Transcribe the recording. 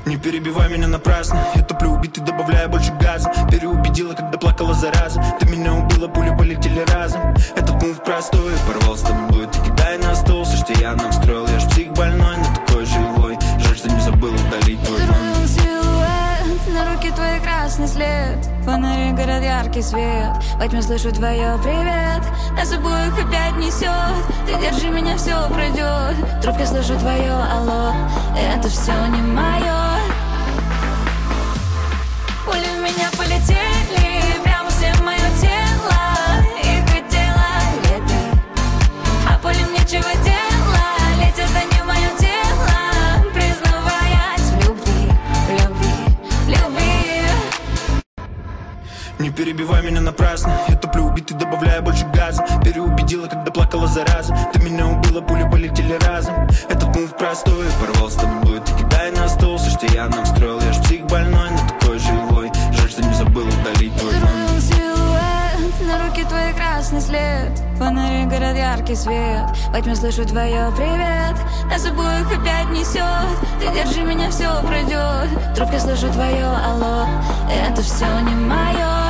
Не перебивай меня напрасно. Я топлю убитый, добавляя больше газа. Переубедила, когда плакала зараза. Ты меня убила, пули полетели разом. Этот мув простой, порвал с тобой. Ты кидай на стол, все, что я нам строил. Я ж псих больной, но такой живой. Жаль, что не забыл удалить твой номер. Силуэт, на руке твой красный след. Фонари горят яркий свет. Во тьме слышу твое привет. Нас обоих опять несет. Ты держи меня, все пройдет. В трубке слышу твое алло. Это все не мое. Пули в меня полетели, прямо все в мое тело. И хотела лететь, а пули мне чего дело? Летят они в мое тело, признаваясь в любви, в любви, в любви. Не перебивай меня напрасно. Я топлю убитый, добавляя больше газа. Переубедила, когда плакала зараза. Ты меня убила, пули полетели разом. Этот мув простой, порвал с тобой. Ты кидай на стол, все, что я нам строил. Я ж псих больной, но такой живой. Жаль, что не забыл удалить твой номер. Силуэт, на руке твой красный след. Фонари горят яркий свет. Во тьме слышу твое привет. Нас обоих опять несет. Ты держи меня, все пройдет. В трубке слышу твое алло. Это все не мое.